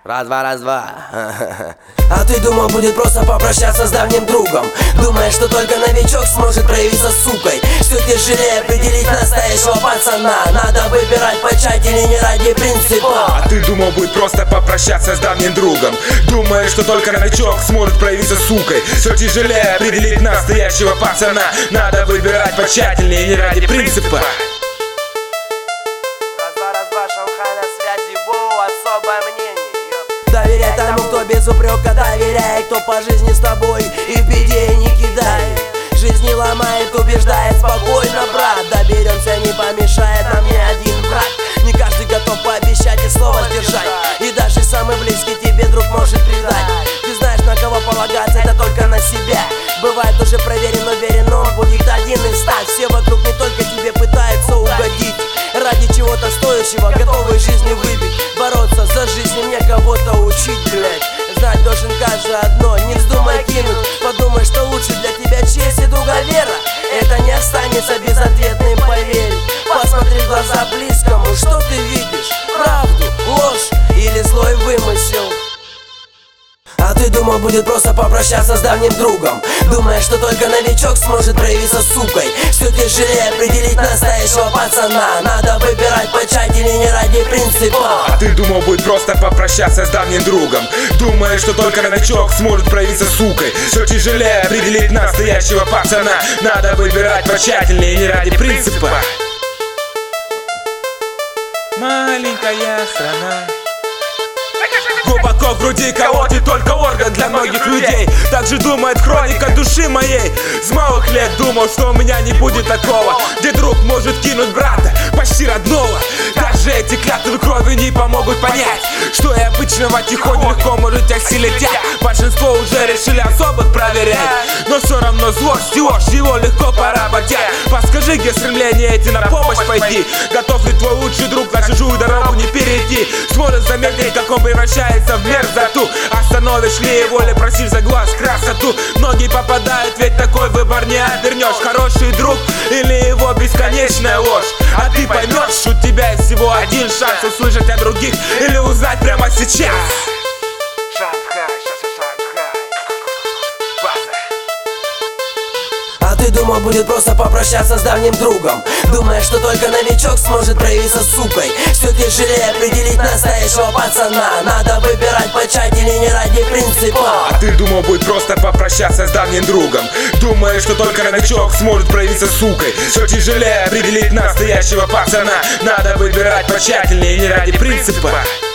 Раз-два, раз-два. А ты думал, будет просто попрощаться с давним другом? Думаешь, что только новичок сможет проявиться сукой? Все тяжелее определить настоящего пацана. Надо выбирать потщательнее, не ради принципа. А ты думал, будет просто попрощаться с давним другом? Думаешь, что только новичок сможет проявиться сукой? Все тяжелее определить настоящего пацана. Надо выбирать потщательнее, не ради принципа. Раз-два, Шанхай на связи, воу, особое мнение. Доверяй тому, кто без упрека доверяет, кто по жизни с тобой и в беде не кидает. Жизнь не ломает, убеждает спокойно, брат. Доберемся, не помешает нам ни один враг. Не каждый готов пообещать и слово сдержать. И даже самый близкий тебе друг может предать. Ты знаешь, на кого полагаться, это только на себя. Бывает уже проверен, уверен, но он будет один из 100. Все вокруг не только тебе пытаются угодить. Ради чего-то стоящего, готовы жизни выбить. Бороться за жизнь, мне кого-то учить, блять. Знать должен каждый одно, не вздумай кинуть. Подумай, что лучше для тебя честь и друговера. Это не останется безответным, поверь. Посмотри в глаза близкому, что ты видишь? Правду, ложь или злой вымысел? А ты думал, будет просто попрощаться с давним другом? Думаешь, что только новичок сможет проявиться сукой? Все тяжелее определить настоящего пацана. Надо выбирать потщательнее, не ради принципа. А ты думал, будет просто попрощаться с давним другом? Думаешь, что только новичок сможет проявиться сукой? Все тяжелее определить настоящего пацана. Надо выбирать потщательнее, не ради принципа. Маленькая страна. Глубоко в груди кого-то только орган для многих людей. Так же думает хроника души моей. С малых лет думал, что у меня не будет такого, где друг может кинуть брата, почти родного. Даже эти клятвы крови не помогут понять, что и обычного тихоню легко может осилить. Большинство уже решили особых проверять, но все равно злость и ложь его легко поработять. Подскажи, где стремление эти на помощь пойти? Готов ли твой лучший друг на чужую дорогу не перейти? Сможет заметить, как он превращается в мерзоту? Остановишь ли его или просишь за глаз красоту? Многие попадают, ведь такой выбор не обернешь. Хороший друг или его бесконечная ложь? А ты поймешь, у тебя есть всего один шанс услышать о других или узнать прямо сейчас. Шанхай, Шанхай, база. А ты думал, будет просто попрощаться с давним другом? Думаешь, что только новичок сможет проявиться сукой? Все тяжелее определить настоящего пацана. Надо выбирать потщательнее, не ради принципа. А ты думал, будет просто попрощаться с давним другом? Думаешь, что только новичок сможет проявиться сукой? Все тяжелее определить настоящего пацана. Надо выбирать потщательнее, не ради принципа.